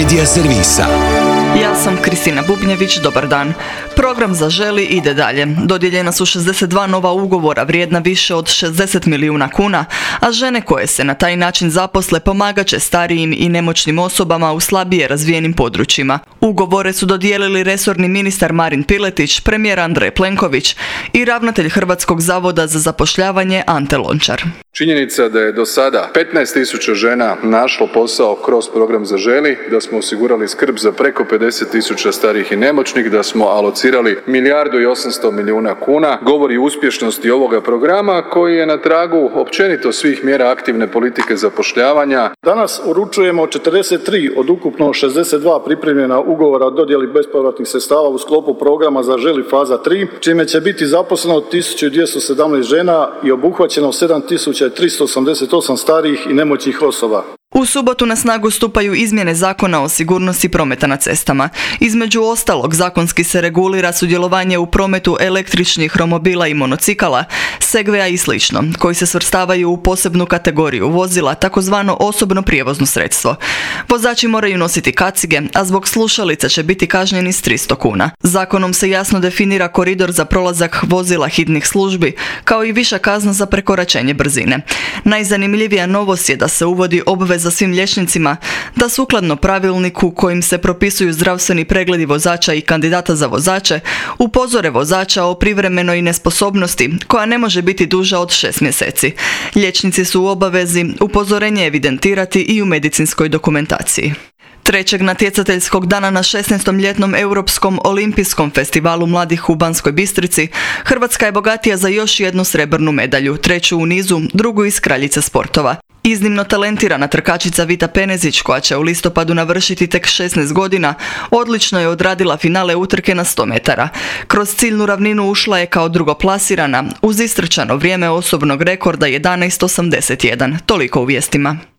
Medija servisa. Ja sam Kristina Bubnjević, dobar dan. Program Zaželi ide dalje. Dodijeljena su 62 nova ugovora vrijedna više od 60 milijuna kuna, a žene koje se na taj način zaposle pomagat će starijim i nemoćnim osobama u slabije razvijenim područjima. Ugovore su dodijelili resorni ministar Marin Piletić, premijer Andrej Plenković i ravnatelj Hrvatskog zavoda za zapošljavanje Ante Lončar. Činjenica da je do sada 15.000 žena našlo posao kroz program Zaželi, da smo osigurali skrb za preko 50.000 starijih i nemoćnih, da smo alocirali 1,8 milijardi kuna, govori o uspješnosti ovoga programa koji je na tragu općenito svih mjera aktivne politike zapošljavanja. Danas uručujemo 43 od ukupno 62 pripremljena ugovora o dodjeli bespovratnih sredstava u sklopu programa Zaželi faza 3, čime će biti zaposleno 1217 žena i obuhvaćeno 7388 starijih i nemoćnih osoba. U subotu na snagu stupaju izmjene Zakona o sigurnosti prometa na cestama. Između ostalog, zakonski se regulira sudjelovanje u prometu električnih romobila i monocikala, segveja i sl., koji se svrstavaju u posebnu kategoriju vozila, takozvano osobno prijevozno sredstvo. Vozači moraju nositi kacige, a zbog slušalica će biti kažnjeni s 300 kuna. Zakonom se jasno definira koridor za prolazak vozila hitnih službi, kao i viša kazna za prekoračenje brzine. Najzanimljivija novost je da se uvodi obveza svim liječnicima da sukladno pravilniku kojim se propisuju zdravstveni pregledi vozača i kandidata za vozače upozore vozača o privremenoj nesposobnosti koja ne može biti duža od 6 mjeseci. Liječnici su u obavezi upozorenje evidentirati i u medicinskoj dokumentaciji. 3. natjecateljskog dana na 16. ljetnom Europskom olimpijskom festivalu mladih u Banskoj Bistrici, Hrvatska je bogatija za još jednu srebrnu medalju, 3. u nizu, 2. iz kraljice sportova. Iznimno talentirana trkačica Vita Penezić, koja će u listopadu navršiti tek 16 godina, odlično je odradila finale utrke na 100 metara. Kroz ciljnu ravninu ušla je kao drugoplasirana, uz istrčano vrijeme osobnog rekorda 11:81. Toliko u vijestima.